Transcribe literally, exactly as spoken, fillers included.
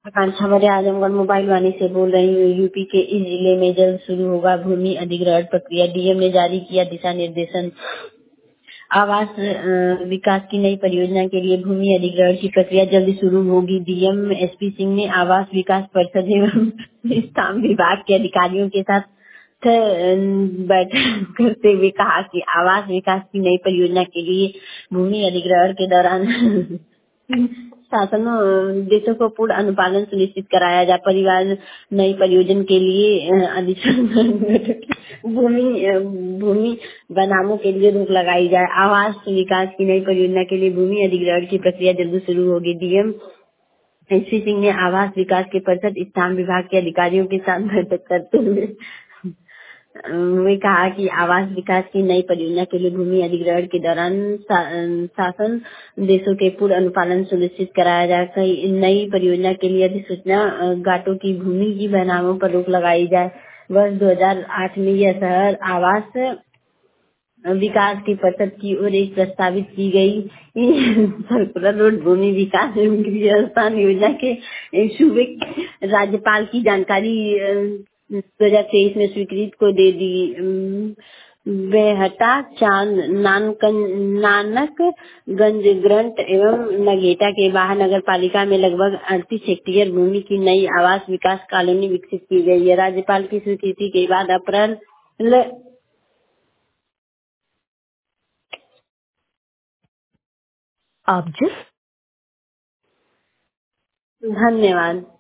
आकांक्षा Maurya Azamgarh mobile Vani से बोल रही हूँ। यूपी के इस जिले में जल्द शुरू होगा भूमि अधिग्रहण प्रक्रिया। डीएम ने जारी किया दिशा निर्देशन। आवास अ, विकास की नई परियोजना के लिए भूमि अधिग्रहण की प्रक्रिया जल्द शुरू होगी। डीएम एसपी सिंह ने आवास विकास परिषद एवं स्थान विभाग के अधिकारियों के साथ अ, बैठक करते हुए कहा कि आवास विकास की नई परियोजना के लिए भूमि अधिग्रहण के दौरान शासन देशों को पूर्ण अनुपालन सुनिश्चित कराया जाए। परिवार नई परियोजना के लिए अ, अधिसूचना भूमि अ, भूमि बनामों के लिए रोक लगाई जाए। आवास विकास की नई परियोजना के लिए भूमि अधिग्रहण की प्रक्रिया जल्द शुरू होगी। डीएम एसपी सिंह ने आवास विकास के परिषद स्थान विभाग के अधिकारियों के साथ बैठक करते हुए उन्होंने कहा कि आवास विकास की नई परियोजना के लिए भूमि अधिग्रहण के दौरान शा- शासन देशों के पूर्ण अनुपालन सुनिश्चित कराया जाए। कई नई परियोजना के लिए अधिसूचना अ, घाटों की भूमि की बनावों पर रोक लगाई जाए। वर्ष दो हज़ार आठ में यह शहर आवास विकास की परिषद की ओर एक प्रस्तावित की गई सर्कुलर रोड भूमि विकास एवं गृहस्थान योजना के सूबे के राज्यपाल की जानकारी दो हजार तेईस में स्वीकृति को दे दी। अम, बेहटा चांद नानकन नानकगंज ग्रंट एवं नगेटा के बाहर नगर पालिका में लगभग अड़तीस हेक्टेयर भूमि की नई आवास विकास कॉलोनी विकसित की गई है। राज्यपाल की स्वीकृति के बाद अप्रैल आप जिस धन्यवाद।